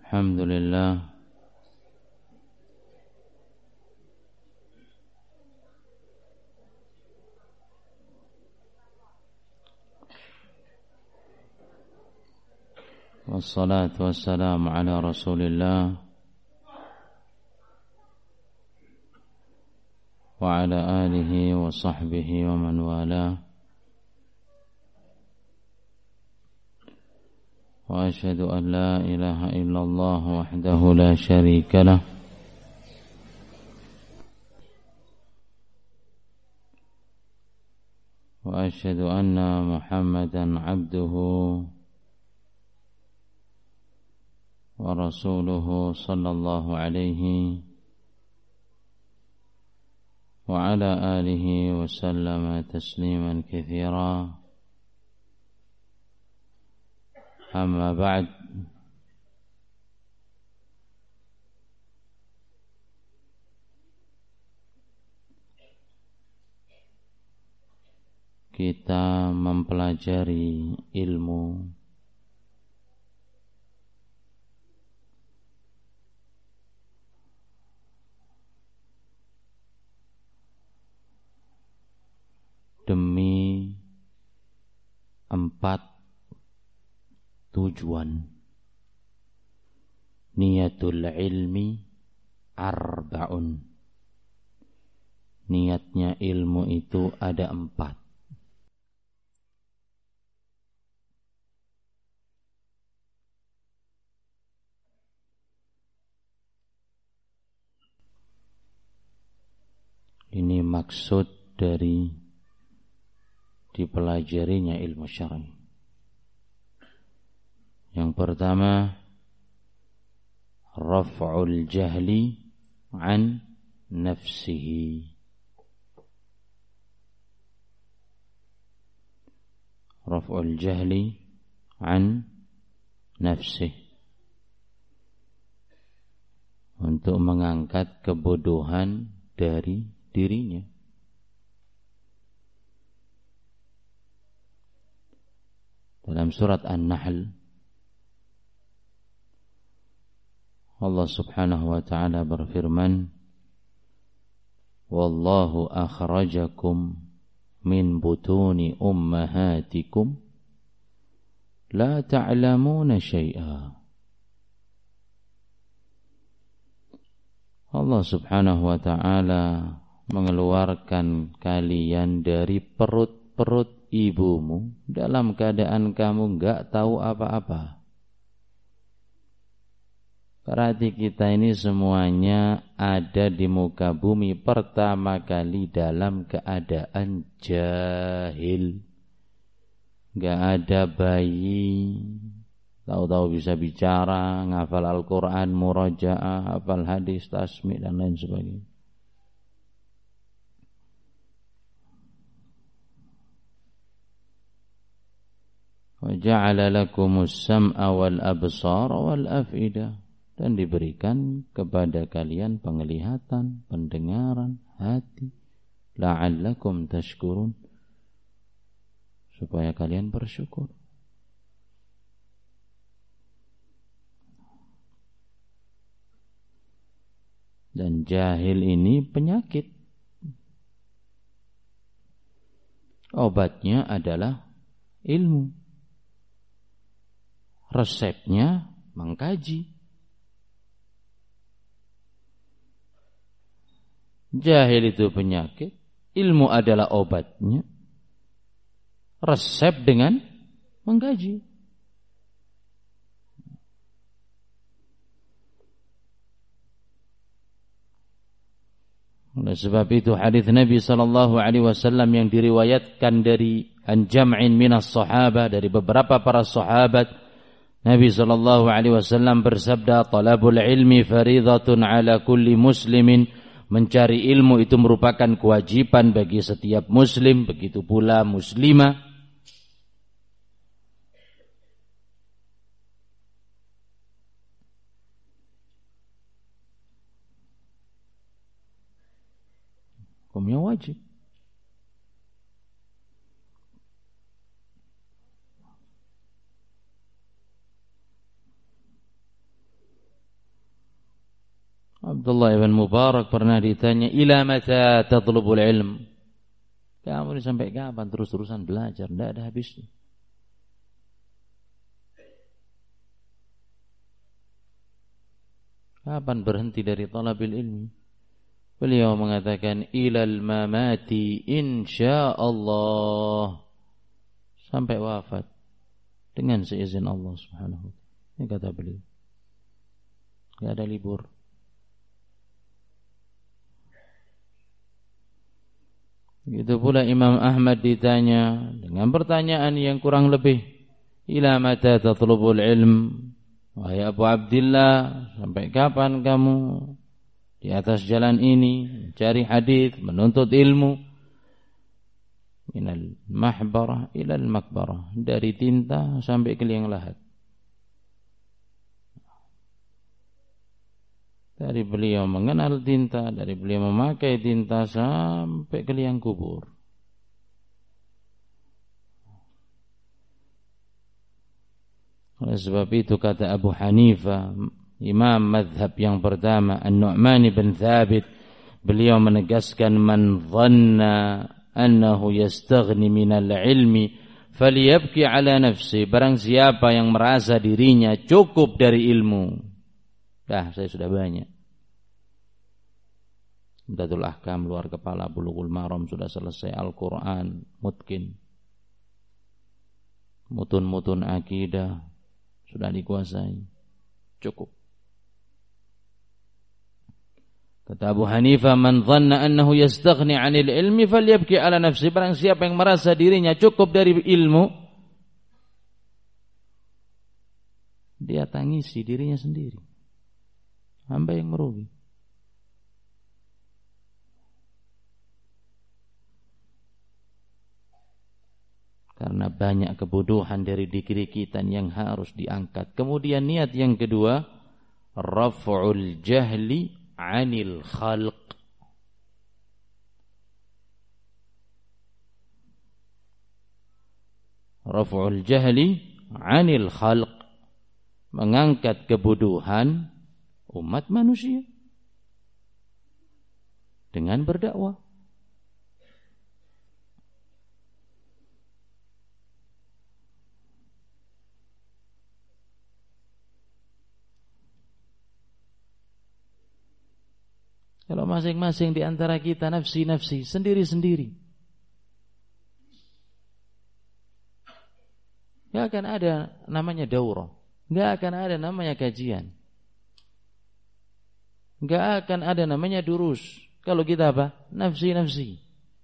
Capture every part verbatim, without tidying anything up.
Alhamdulillah, wassalatu wassalamu ala Rasulillah wa ala alihi wa sahbihi wa man wala. Wa asyhadu an la ilaha illallah wahdahu la syarika lah wa asyhadu anna Muhammadan abduhu wa rasuluhu sallallahu alaihi wa ala alihi wa sallama tasliman katsira. Amma ba'd. Kita mempelajari ilmu demi empat tujuan. Niyatul ilmi arba'un. Niatnya ilmu itu ada empat. Ini maksud dari dipelajarinya ilmu syar'i. Yang pertama, raf'ul jahli an nafsihi. Raf'ul jahli an nafsihi. Untuk mengangkat kebodohan dari dirinya. Dalam surat An-Nahl, Allah subhanahu wa ta'ala berfirman, wallahu akhrajakum min butuni ummahatikum la ta'lamuna syai'a. Allah subhanahu wa ta'ala mengeluarkan kalian dari perut-perut ibumu dalam keadaan kamu enggak tahu apa-apa. Berarti kita ini semuanya ada di muka bumi pertama kali dalam keadaan jahil. Enggak ada bayi tahu-tahu bisa bicara, ngafal Al-Quran, murajaah, hafal hadis, tasmi' dan lain sebagainya. Wa ja'ala lakumus sam'a wal absara wal af'idah. Dan diberikan kepada kalian penglihatan, pendengaran, hati, la'allakum tashkurun, supaya kalian bersyukur. Dan jahil ini penyakit. Obatnya adalah ilmu. Resepnya mengkaji. Jahil itu penyakit, ilmu adalah obatnya. Resep dengan mengkaji. Oleh sebab itu hadis Nabi sallallahu alaihi wasallam yang diriwayatkan dari an jam'in minas sahabah, dari beberapa para sahabat, Nabi sallallahu alaihi wasallam bersabda, talabul ilmi faridatun ala kulli muslimin. Mencari ilmu itu merupakan kewajiban bagi setiap muslim, begitu pula muslimah. Hukumnya wajib. Abdullah ibn Mubarak pernah ditanya, ila mata tatlubul ilm? Kamu ini sampai kapan terus-terusan belajar? Tidak ada habisnya. Kapan berhenti dari talabil ilmi? Beliau mengatakan, ilal mamati insyaallah, sampai wafat dengan seizin Allah Subhanahu wa taala. Ini kata beliau. Tidak ada libur. Begitu pula Imam Ahmad ditanya dengan pertanyaan yang kurang lebih, ila mata tatlubul ilm? Wahai Abu Abdillah, sampai kapan kamu di atas jalan ini mencari hadis, menuntut ilmu? Minal mahbarah ilal makbarah, dari tinta sampai ke liang lahat. Dari beliau mengenal tinta, dari beliau memakai tinta sampai ke liang kubur. Oleh sebab itu kata Abu Hanifah, imam madhab yang pertama, An-Nu'man bin Thabit, beliau menegaskan, man dhanna annahu yastaghni minal ilmi falyabki ala nafsi. Barang siapa yang merasa dirinya cukup dari ilmu, dah saya sudah banyak, Umdatul Ahkam luar kepala, Bulughul Maram sudah selesai, Al-Quran mutkin, mutun-mutun akidah sudah dikuasai, cukup. Kata Abu Hanifah, man dhanna annahu yastaghni 'anil ilmi falyabki 'ala nafsi. Barang siapa yang merasa dirinya cukup dari ilmu, dia tangisi dirinya sendiri. Hamba yang merugi. Karena banyak kebodohan dari diri kita yang harus diangkat. Kemudian niat yang kedua, raf'ul jahli 'anil khalq. Raf'ul jahli 'anil khalq, mengangkat kebodohan umat manusia dengan berdakwah. Kalau masing-masing di antara kita nafsi-nafsi, sendiri-sendiri, gak akan ada namanya daurah, gak akan ada namanya kajian, gak akan ada namanya durus. Kalau kita apa? Nafsi-nafsi.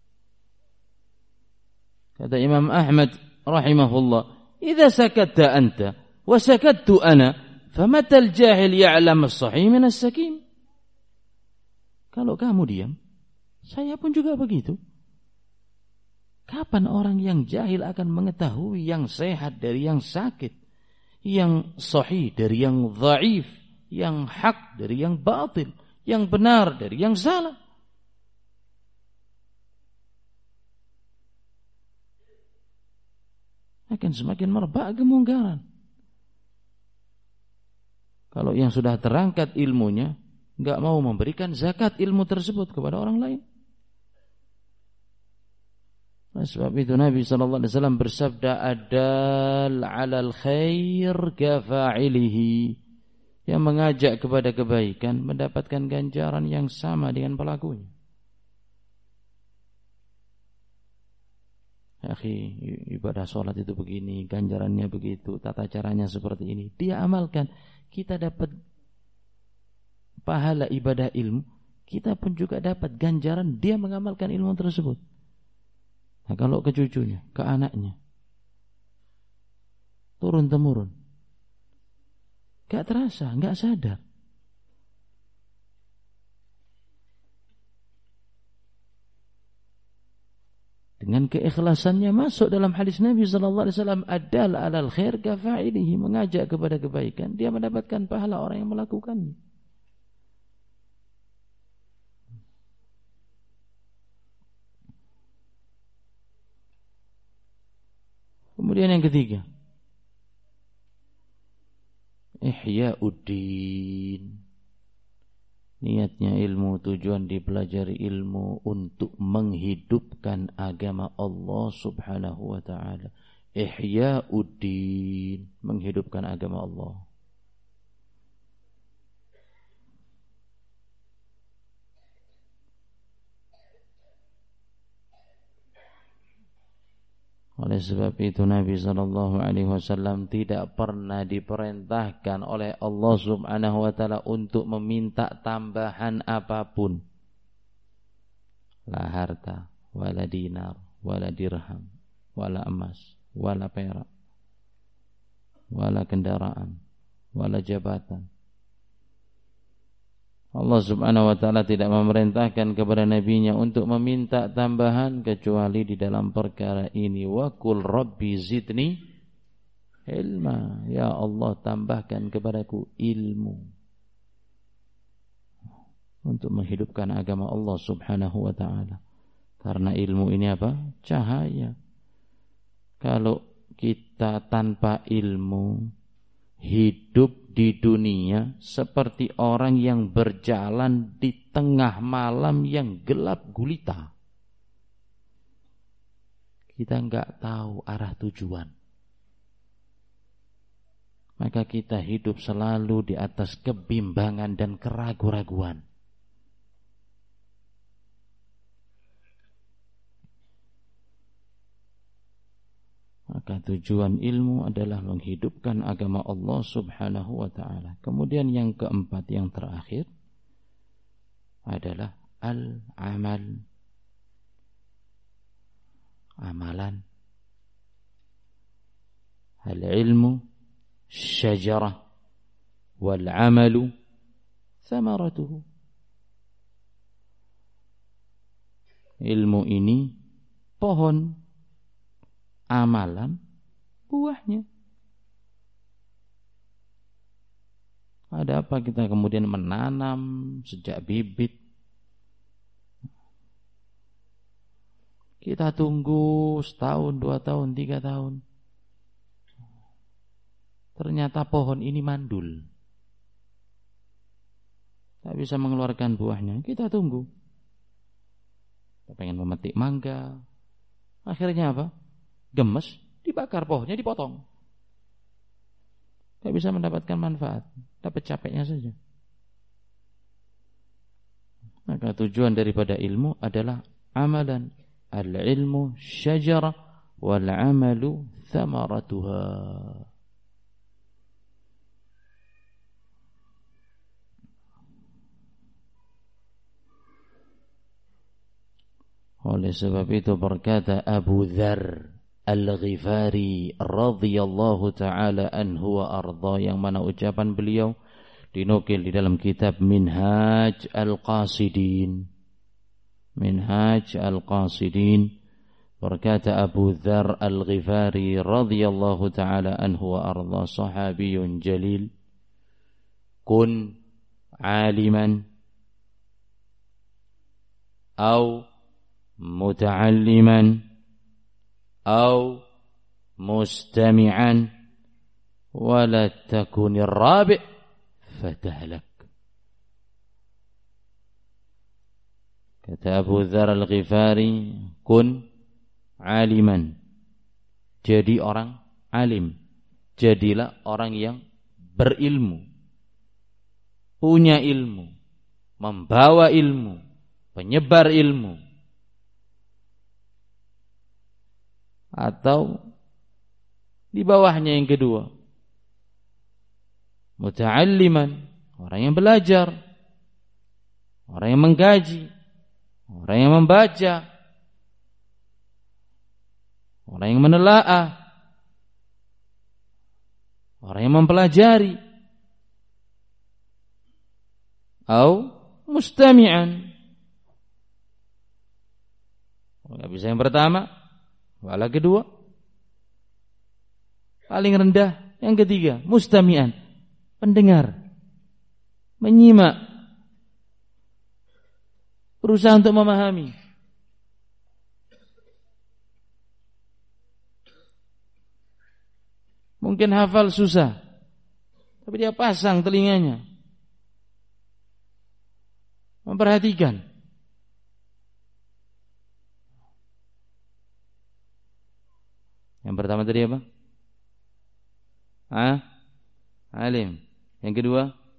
Kata Imam Ahmad rahimahullah, idza sakatta anta wa sakattu ana, famatal jahil ya'lam as-sahih min as-sakim. Kalau kamu diam, saya pun juga begitu. Kapan orang yang jahil akan mengetahui yang sehat dari yang sakit, yang sahih dari yang dhaif, yang hak dari yang batil, yang benar dari yang salah? Akan semakin merebak kemungkaran. Kalau yang sudah terangkat ilmunya enggak mau memberikan zakat ilmu tersebut kepada orang lain. Nah, sebab itu Nabi sallallahu alaihi wasallam bersabda, adal 'alal khair kafa'ilihi, yang mengajak kepada kebaikan mendapatkan ganjaran yang sama dengan pelakunya. Akhi, ibadah sholat itu begini, ganjarannya begitu, tata caranya seperti ini. Dia amalkan, kita dapat pahala ibadah ilmu, kita pun juga dapat ganjaran dia mengamalkan ilmu tersebut. Nah, kalau ke cucunya, ke anaknya, turun temurun, gak terasa, gak sadar. Dengan keikhlasannya masuk dalam hadis Nabi sallallahu alaihi wasallam, adal 'alal khair kafa'ilihi, mengajak kepada kebaikan, dia mendapatkan pahala orang yang melakukannya. Kemudian yang ketiga, Ihya'uddin, Niatnya ilmu, tujuan dipelajari ilmu untuk menghidupkan agama Allah Subhanahu wa ta'ala. Ihya'uddin, menghidupkan agama Allah. Oleh sebab itu Nabi sallallahu alaihi wasallam tidak pernah diperintahkan oleh Allah Subhanahu wa taala untuk meminta tambahan apapun. La harta, wala dinar, wala dirham, wala emas, wala perak, wala kendaraan, wala jabatan. Allah Subhanahu wa ta'ala tidak memerintahkan kepada nabinya untuk meminta tambahan kecuali di dalam perkara ini. Wa qul rabbi zidni ilma, ya Allah tambahkan kepadaku ilmu untuk menghidupkan agama Allah Subhanahu wa ta'ala. Karena ilmu ini apa? Cahaya. Kalau kita tanpa ilmu hidup di dunia seperti orang yang berjalan di tengah malam yang gelap gulita. Kita enggak tahu arah tujuan. Maka kita hidup selalu di atas kebimbangan dan keraguan-raguan. Maka tujuan ilmu adalah menghidupkan agama Allah Subhanahu wa ta'ala. Kemudian yang keempat, yang terakhir adalah al-amal. Amalan. Al-ilmu syajarah wal-amalu thamaratuhu. Ilmu ini pohon, amalan buahnya. Ada apa kita kemudian menanam sejak bibit? Kita tunggu setahun, dua tahun, tiga tahun. Ternyata pohon ini mandul, tak bisa mengeluarkan buahnya. Kita tunggu. Kita pengen memetik mangga. Akhirnya apa? Gemes, dibakar pohonnya, dipotong. Tidak bisa mendapatkan manfaat, dapat capeknya saja. Maka tujuan daripada ilmu adalah amalan. Al-ilmu syajarah wal-amalu thamaratuha. Oleh sebab itu berkata Abu Dzar Al-Ghifari radhiyallahu ta'ala anhu wa arda, yang mana ucapan beliau dinukil di dalam kitab Minhaj Al-Qasidin. Minhaj Al-Qasidin, berkata Abu Dzar Al-Ghifari radhiyallahu ta'ala anhu wa arda, sahabiyun jalil, kun aliman au muta'alliman أو مستمعا ولا تكن الرابع فتهلك. Kata Abu Dzar Al-Ghifari, kun aliman, jadi orang alim, jadilah orang yang berilmu, punya ilmu, membawa ilmu, penyebar ilmu. Atau di bawahnya yang kedua, muta'alliman, orang yang belajar, orang yang mengkaji, orang yang membaca, orang yang menelaah, orang yang mempelajari, atau mustami'an. Enggak bisa yang pertama, wala kedua, paling rendah yang ketiga, mustami'an, pendengar, menyimak, berusaha untuk memahami. Mungkin hafal susah, tapi dia pasang telinganya, Memperhatikan. Yang pertama tadi apa? Ah, alim. Yang kedua,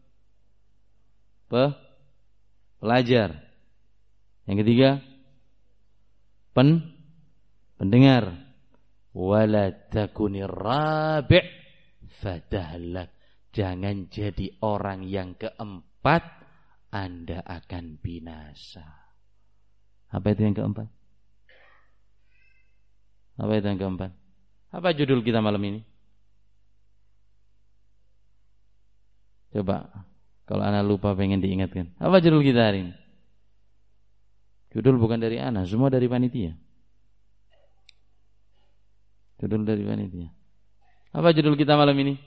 Pe? pelajar. Yang ketiga, pen pendengar. Wala takunir rabi' fatahlak. Jangan jadi orang yang keempat, Anda akan binasa. Apa itu yang keempat? Apa itu yang keempat? Apa judul kita malam ini? Coba, kalau Ana lupa pengen diingatkan. Apa judul kita hari ini? Judul bukan dari Ana, semua dari panitia. Judul dari panitia. Apa judul kita malam ini?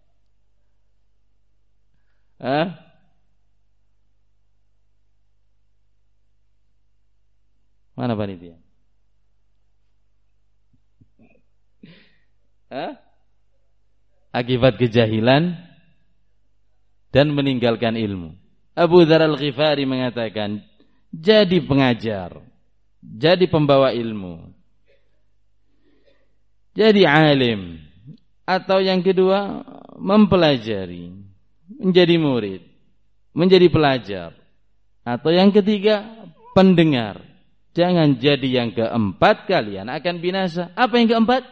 Hah? Mana panitia? Hah? Akibat kejahilan dan meninggalkan ilmu. Abu Dzar Al-Ghifari mengatakan, jadi pengajar, jadi pembawa ilmu, jadi alim, atau yang kedua mempelajari, menjadi murid, menjadi pelajar, atau yang ketiga pendengar. Jangan jadi yang keempat, kalian akan binasa. Apa yang keempat?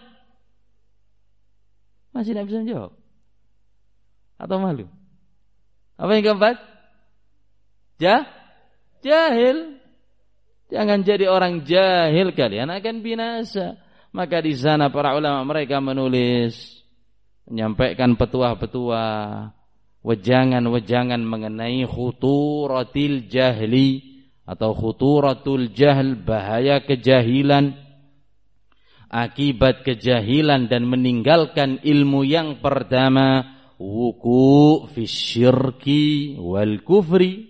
Masih tidak bisa menjawab atau malu? Apa yang keempat? Ja, jahil. Jangan jadi orang jahil, kalian akan binasa. Maka di sana para ulama mereka menulis, menyampaikan petuah-petuah, wejangan-wejangan mengenai khuturatil jahli atau khuturatul jahl, bahaya kejahilan. Akibat kejahilan dan meninggalkan ilmu yang pertama, wuku fi syirki wal kufri.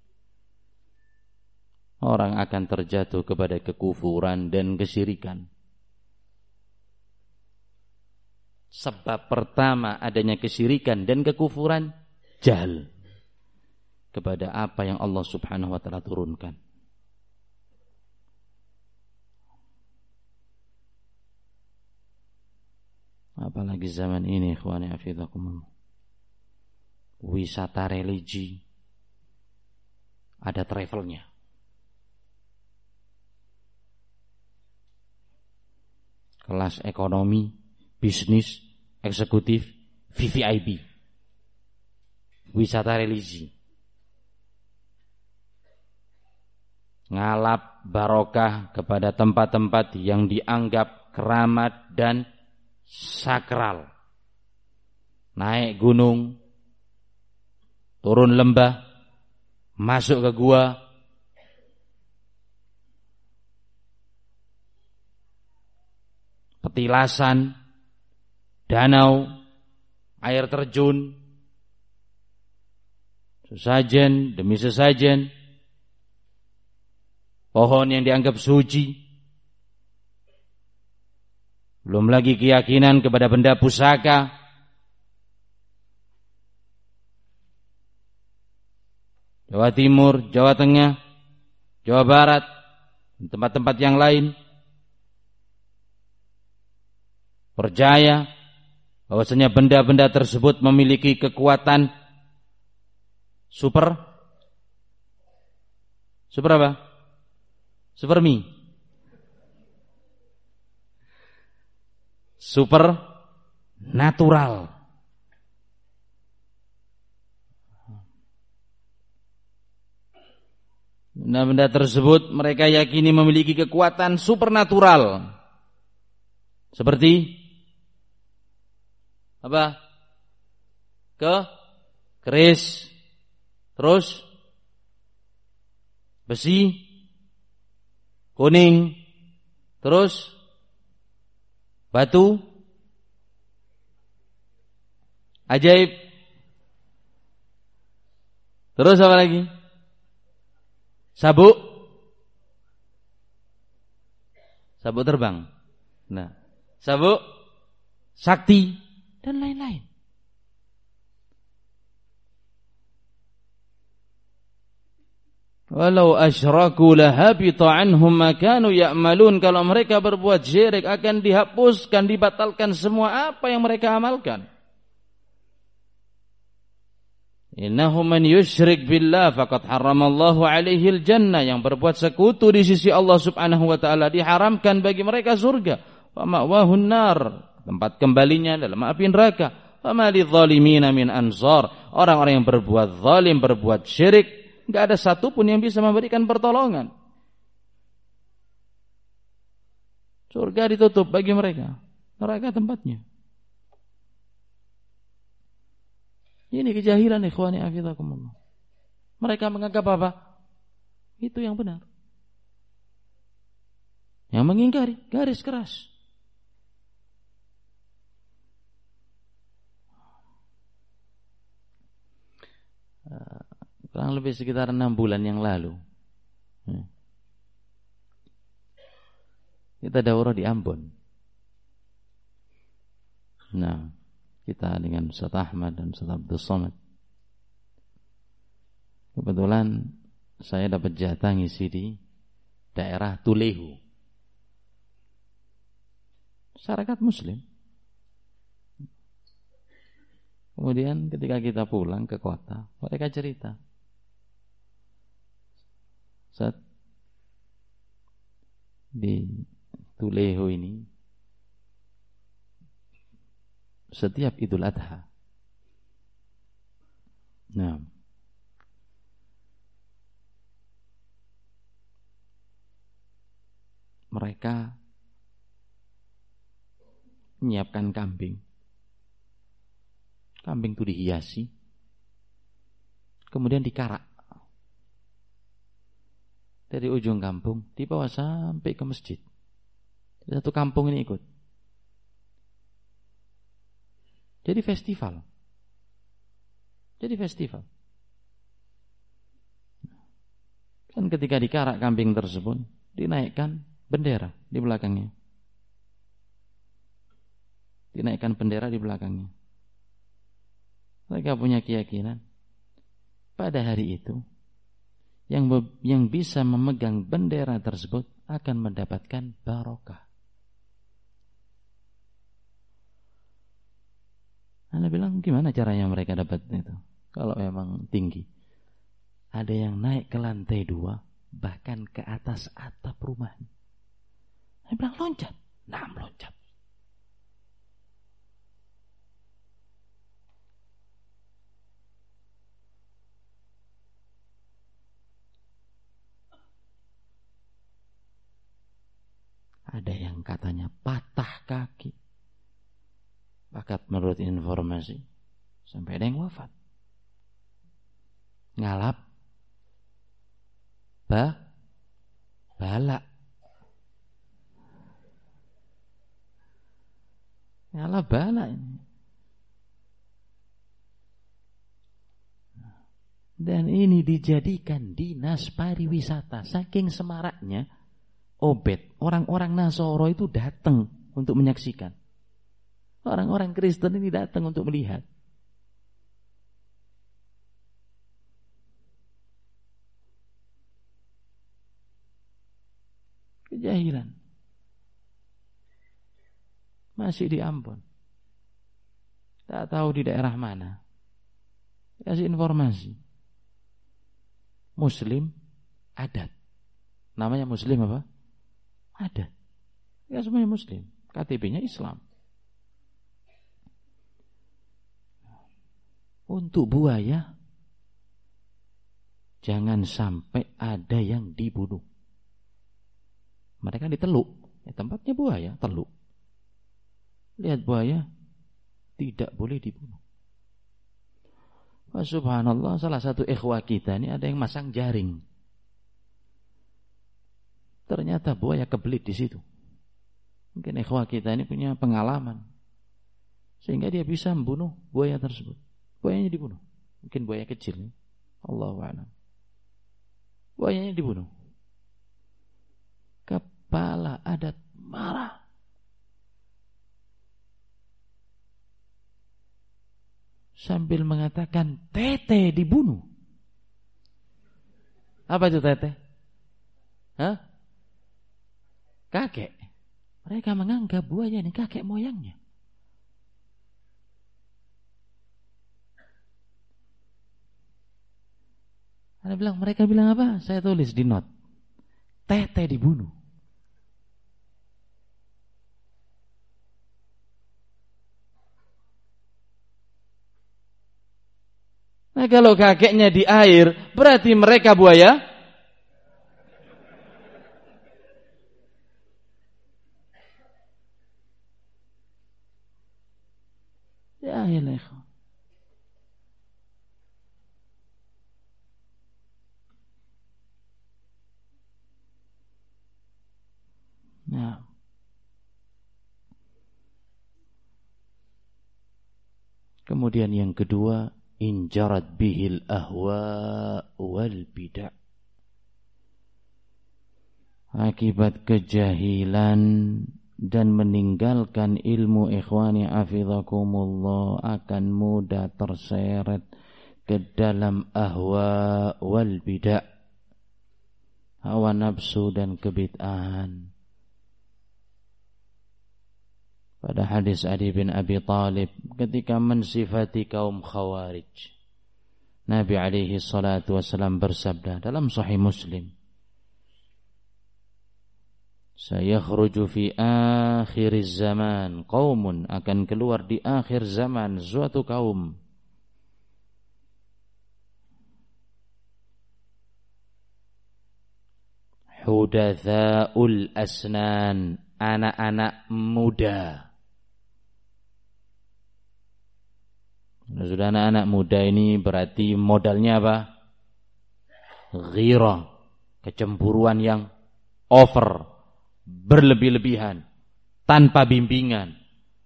Orang akan terjatuh kepada kekufuran dan kesyirikan. Sebab pertama adanya kesyirikan dan kekufuran, jahil kepada apa yang Allah Subhanahu wa taala turunkan. Apalagi zaman ini, ikhwani hafizakumullah, wisata religi ada travelnya. Kelas ekonomi, bisnis, eksekutif, V V I P, wisata religi, ngalap barokah kepada tempat-tempat yang dianggap keramat dan sakral. Naik gunung, turun lembah, masuk ke gua, petilasan, danau, air terjun, sesajen demi sesajen, pohon yang dianggap suci. Belum lagi keyakinan kepada benda pusaka. Jawa Timur, Jawa Tengah, Jawa Barat, tempat-tempat yang lain percaya bahwasanya benda-benda tersebut memiliki kekuatan super super apa? Supermi. Super natural. Benda-benda tersebut mereka yakini memiliki kekuatan supernatural. Seperti apa? Ke keris, terus besi, kuning, terus batu, ajaib. Terus apa lagi? Sabuk, sabuk terbang. Nah, sabuk sakti dan lain-lain. Walau asyraku lahabita anhum ma kanu ya'malun. Kalau mereka berbuat syirik akan dihapuskan, dibatalkan semua apa yang mereka amalkan. Innahu man yusyrik billah faqad harramallahu alaihi al-jannah. Yang berbuat sekutu di sisi Allah Subhanahu wa taala diharamkan bagi mereka surga. Wa ma'wahun nar, tempat kembalinya dalam api neraka. Wa ma lidzalimina min ansar. Orang-orang yang berbuat zalim, berbuat syirik, enggak ada satupun yang bisa memberikan pertolongan. Surga ditutup bagi mereka, neraka tempatnya. Ini kejahilan ikhwani afidakumullah. Mereka menganggap apa? Itu yang benar. Yang mengingkari, garis keras. Kurang lebih sekitar enam bulan yang lalu kita daurah di Ambon. Nah, kita dengan Ustaz Ahmad dan Ustaz Abdul Somad. Kebetulan saya dapat jatah ngisi di daerah Tulehu, masyarakat Muslim. Kemudian ketika kita pulang ke kota, mereka cerita, saat di Tulehu ini setiap Idul Adha, nah, mereka menyiapkan kambing. Kambing itu dihiasi, kemudian dikarak dari ujung kampung dibawa sampai ke masjid. Satu kampung ini ikut. Jadi festival. Jadi festival. Dan ketika dikarak kambing tersebut, dinaikkan bendera di belakangnya. Dinaikkan bendera di belakangnya. Mereka punya keyakinan pada hari itu yang yang bisa memegang bendera tersebut akan mendapatkan barokah. Anda bilang gimana caranya mereka dapat itu? Kalau memang tinggi, ada yang naik ke lantai dua, bahkan ke atas atap rumah. Saya bilang loncat, nah loncat. Ada yang katanya patah kaki. Bahkan menurut informasi sampai ada yang wafat. Ngalap ba bala. Ngalap bala ini. Dan ini dijadikan dinas pariwisata. Saking semaraknya Obed, orang-orang Nasoro itu datang untuk menyaksikan. Orang-orang Kristen ini datang untuk melihat. Kejahilan. Masih di Ambon. Tak tahu di daerah mana. Kasih informasi. Muslim adat. Namanya Muslim apa? Ada. Ya semuanya Muslim. K T P-nya Islam. Untuk buaya, jangan sampai ada yang dibunuh. Mereka diteluk. Ya, tempatnya buaya, teluk. Lihat buaya, tidak boleh dibunuh. Wah, subhanallah, salah satu ikhwah kita ini ada yang masang jaring. Ternyata buaya kebelit di situ. Mungkin ikhwah kita ini punya pengalaman sehingga dia bisa membunuh buaya tersebut. Buayanya dibunuh. Mungkin buaya kecil. Allahu a'lam. Buayanya dibunuh. Kepala adat marah. Sambil mengatakan tete dibunuh. Apa itu teteh? Hah? Kakek. Mereka menganggap buaya ini kakek moyangnya. Anda bilang, mereka bilang apa? Saya tulis di not. Teteh dibunuh. Nah kalau kakeknya di air, berarti mereka buaya? Ya ilah. Nah. Kemudian yang kedua, injarat bihil ahwa wal bid'ah. Akibat kejahilan dan meninggalkan ilmu, ikhwani hafizakumullah, akan mudah terseret ke dalam ahwa wal bid'ah, hawa nafsu dan kebid'ahan. Pada hadis Ali bin Abi Thalib ketika mensifati kaum Khawarij, Nabi alaihi salatu wasallam bersabda dalam Sahih Muslim, sayakhruju fi akhiriz zaman qaumun, akan keluar di akhir zaman suatu kaum, hudatsaul asnan, anak-anak muda. Nah, sudah anak-anak muda ini berarti modalnya apa? Ghirah, kecemburuan yang over, berlebih-lebihan, tanpa bimbingan,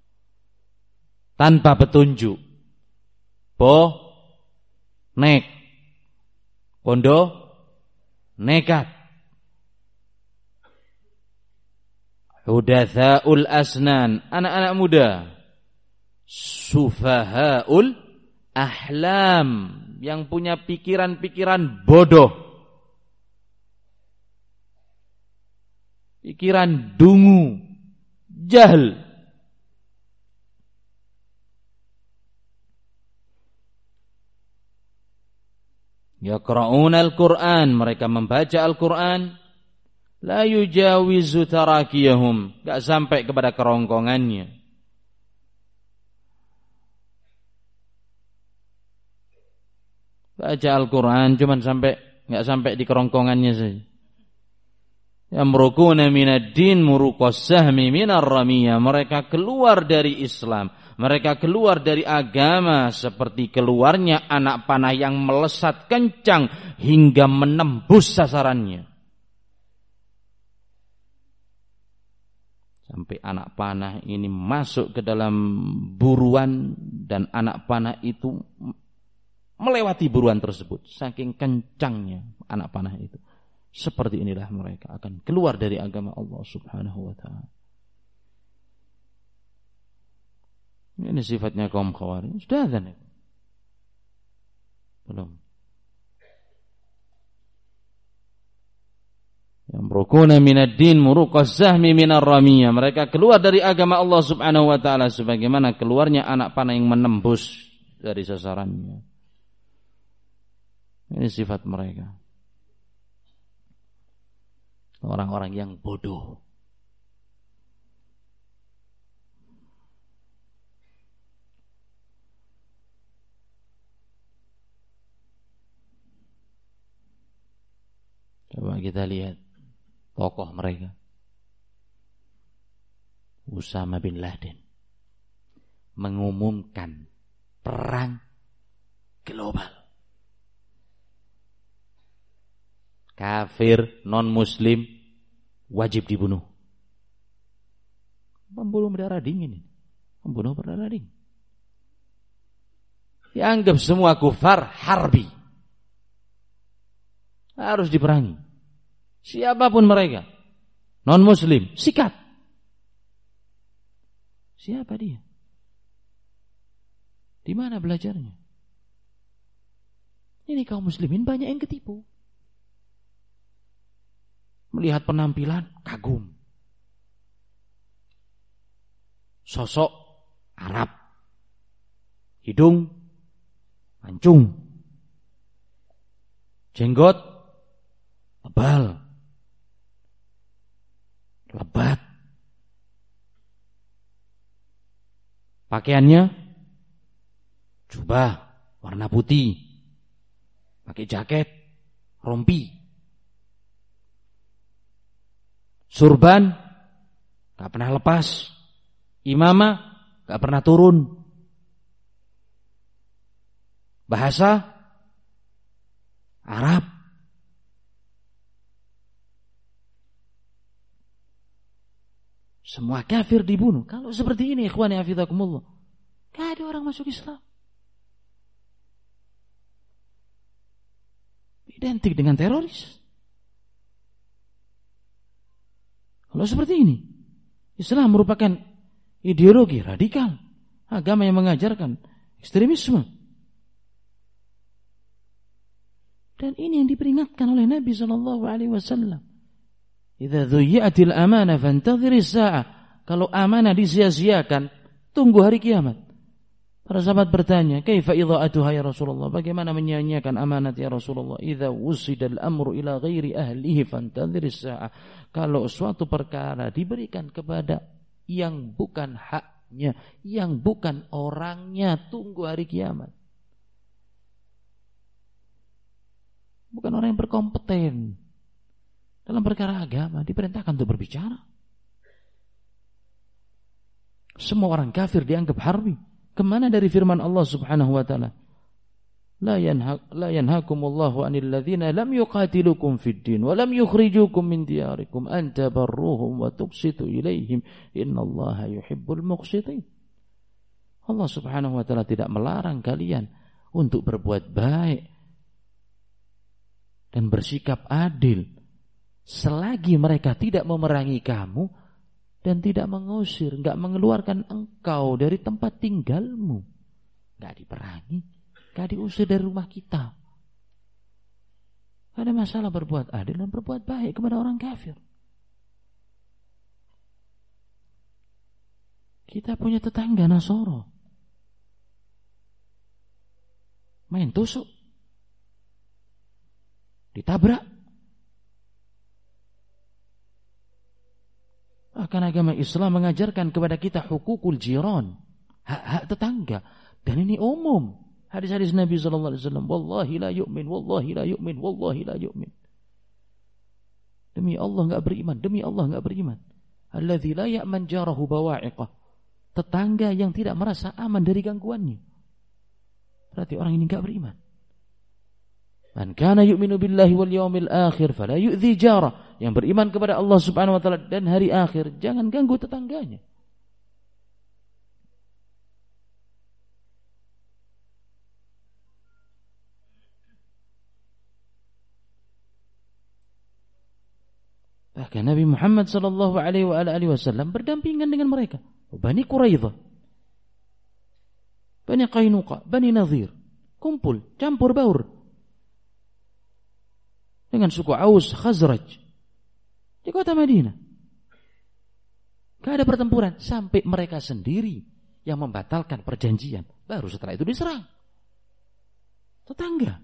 tanpa petunjuk. Bo nek kondo nekat. Hudatsaul asnan, anak-anak muda. Sufahaul ahlam, yang punya pikiran-pikiran bodoh, pikiran dungu, jahil. Yaqra'una al-Qur'an, mereka membaca Al-Qur'an, la yujawizu tarakiyahum, enggak sampai kepada kerongkongannya. Baca Al-Quran cuman sampai, enggak sampai di kerongkongannya saja. Yamrukuna minad din muruqas sahmi minar ramiyah, mereka keluar dari Islam, mereka keluar dari agama seperti keluarnya anak panah yang melesat kencang hingga menembus sasarannya. Sampai anak panah ini masuk ke dalam buruan dan anak panah itu melewati buruan tersebut, saking kencangnya anak panah itu. Seperti inilah mereka akan keluar dari agama Allah Subhanahu wa ta'ala. Ini sifatnya kaum Khawarij. Sudah azan ya? Belum. Yamrukuna minad din muruqas sahmi minar ramiyah, mereka keluar dari agama Allah Subhanahu wa ta'ala sebagaimana keluarnya anak panah yang menembus dari sasarannya. Ini sifat mereka. Orang-orang yang bodoh. Coba kita lihat tokoh mereka. Usama bin Laden mengumumkan perang global. Kafir, non-muslim wajib dibunuh. Pembunuh berdarah dingin. Pembunuh berdarah dingin. Dianggap semua kufar harbi. Harus diperangi. Siapapun mereka. Non-muslim, sikat. Siapa dia? Di mana belajarnya? Ini kaum muslimin banyak yang ketipu. melihat penampilan kagum. Sosok Arab. Hidung mancung. Jenggot tebal. Lebat. Pakaiannya jubah warna putih. Pakai jaket rompi. Surban gak pernah lepas. Imamah gak pernah turun. Bahasa Arab. Semua kafir dibunuh. Kalau seperti ini ikhwani hafizakumullah, gak ada orang masuk Islam. Identik dengan teroris. Kalau seperti ini, Islam merupakan ideologi radikal, agama yang mengajarkan ekstremisme. Dan ini yang diperingatkan oleh Nabi sallallahu alaihi wasallam. Idza dhuyyatil amanah fantadhiris sa'ah. Kalau amanah disia-siakan, tunggu hari kiamat. Para sahabat bertanya, "Kaifa idha'atuha ya Rasulullah?" Bagaimana menyia-nyiakan amanat ya Rasulullah? "Idza wusidal amru ila ghairi ahlihi fantadhiris sa'ah." Kalau suatu perkara diberikan kepada yang bukan haknya, yang bukan orangnya, tunggu hari kiamat. Bukan orang yang berkompeten dalam perkara agama, diperintahkan untuk berbicara. Semua orang kafir dianggap harbi. Kemana dari firman Allah Subhanahu wa taala? La yanha la yanhakumullahu 'anil ladzina lam yuqatilukum fid din wa lam yukhrijukum min diyarikum an tabarruhum wa tuqsitu ilaihim innallaha yuhibbul muqsitin. Allah Subhanahu wa taala tidak melarang kalian untuk berbuat baik dan bersikap adil selagi mereka tidak memerangi kamu dan tidak mengusir, enggak mengeluarkan engkau dari tempat tinggalmu. Enggak diperangi, enggak diusir dari rumah kita. Enggak ada masalah berbuat adil dan berbuat baik kepada orang kafir. Kita punya tetangga Nasoro, main tusuk, ditabrak. Bahkan agama Islam mengajarkan kepada kita hukukul jiran, hak-hak tetangga, dan ini umum. Hadis-hadis Nabi sallallahu alaihi wasallam, wallahi la yu'min, wallahi la yu'min, wallahi la yu'min. Demi Allah enggak beriman, demi Allah enggak beriman. Alladzi la ya'man jarahu bawa'iqah. Tetangga yang tidak merasa aman dari gangguannya. Berarti orang ini enggak beriman. Man kana yu'minu billahi wal yawmil akhir fala yu'dhi jarah. Yang beriman kepada Allah Subhanahu wa taala dan hari akhir, jangan ganggu tetangganya. Bahkan Nabi Muhammad sallallahu alaihi wasallam berdampingan dengan mereka. Bani Quraidah, Bani Qainuqa, Bani Nadhir, kumpul, campur baur dengan suku Aus, Khazraj di kota Madinah. Gak ada pertempuran sampai mereka sendiri yang membatalkan perjanjian. Baru setelah itu diserang tetangga.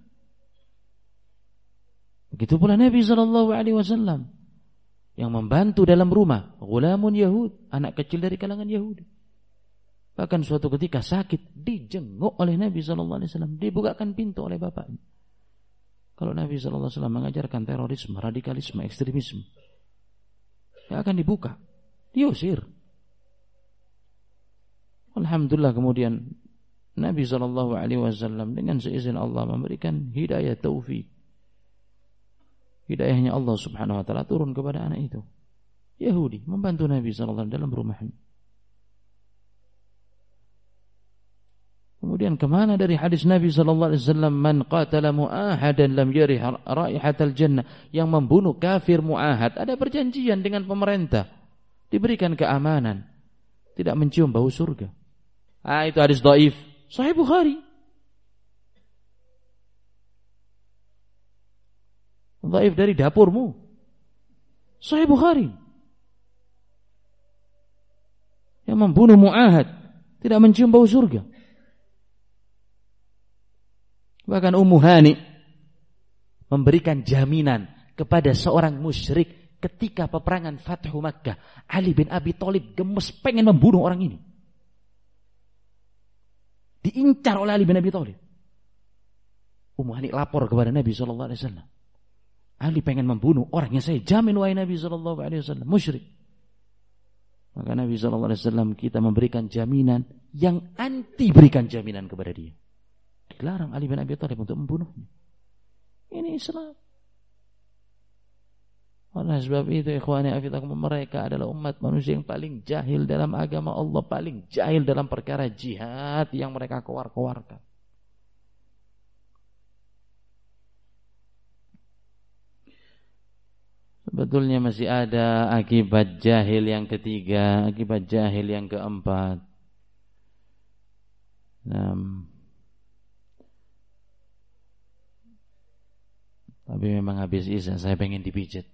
Begitu pula Nabi sallallahu alaihi wasallam yang membantu dalam rumah ghulamun Yahud, anak kecil dari kalangan Yahudi. Bahkan suatu ketika sakit, dijenguk oleh Nabi sallallahu alaihi wasallam, dibukakan pintu oleh bapaknya. Kalau Nabi sallallahu alaihi wasallam mengajarkan terorisme, radikalisme, ekstremisme, ya akan dibuka, diusir. Alhamdulillah kemudian Nabi sallallahu alaihi wasallam dengan seizin Allah memberikan hidayah taufik. Hidayahnya Allah Subhanahu wa taala turun kepada anak itu. Yahudi membantu Nabi sallallahu alaihi wasallam dalam rumahnya. Kemudian kemana dari hadis Nabi sallallahu alaihi wasallam, man qatala mu'ahadan lam yarih raihatal jannah, yang membunuh kafir mu'ahad, ada perjanjian dengan pemerintah, diberikan keamanan, tidak mencium bau surga. Ah, itu hadis dhaif, Sahih Bukhari. Dhaif dari dapurmu. Sahih Bukhari. Yang membunuh Mu'ahad tidak mencium bau surga. Bahkan Ummu Hani memberikan jaminan kepada seorang musyrik ketika peperangan Fathu Makkah. Ali bin Abi Thalib gemes pengen membunuh orang ini. Diincar oleh Ali bin Abi Thalib. Ummu Hani lapor kepada Nabi shallallahu alaihi wasallam. Ali pengen membunuh orang yang saya jamin wahai Nabi shallallahu alaihi wasallam musyrik. Maka Nabi shallallahu alaihi wasallam kita memberikan jaminan yang anti berikan jaminan kepada dia. Dilarang Ali bin Abi Thalib untuk membunuhnya. Ini Islam. Oleh sebab itu ikhwani afidakum, mereka adalah umat manusia yang paling jahil dalam agama Allah, paling jahil dalam perkara jihad yang mereka kewar-kewarkan. Sebetulnya masih ada akibat jahil yang ketiga, akibat jahil yang keempat. Nah, tapi memang habis isya saya pengen dipijat.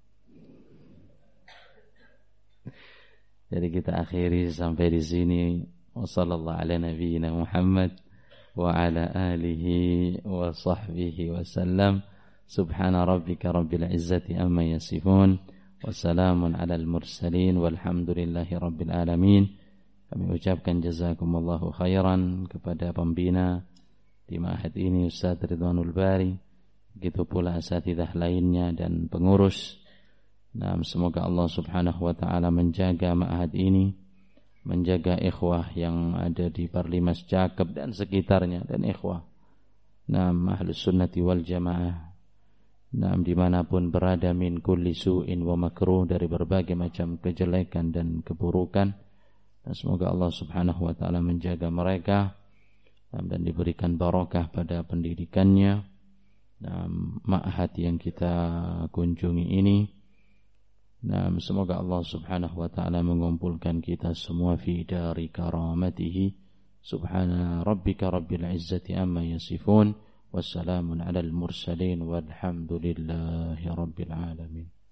Jadi kita akhiri sampai di sini. Wassallallahu ala nabiyyina Muhammad wa ala alihi wa sahbihi wasallam. Subhana rabbika rabbil izzati amma yasifun. Wassalamun ala al-mursalin walhamdulillahi rabbil alamin. Kami ucapkan jazakumullahu khairan kepada pembina di ma'had ini Ustaz Ridwanul Bari. Begitu pula asatidzah lainnya dan pengurus. Nah, semoga Allah Subhanahu wa taala menjaga ma'had ini, menjaga ikhwah yang ada di Parlimas Cakep dan sekitarnya, dan ikhwah nah ahlus sunnati wal jamaah. Nah, dimanapun berada min kulli su'in wa makruh, dari berbagai macam kejelekan dan keburukan. Dan semoga Allah Subhanahu wa taala menjaga mereka dan diberikan barakah pada pendidikannya. Nah, ma'had yang kita kunjungi ini, nah, semoga Allah Subhanahu wa taala mengumpulkan kita semua fi dari karamatihi. Subhana rabbika rabbil izzati amma yasifun. Wassalamun alal mursalin walhamdulillahi rabbil alamin.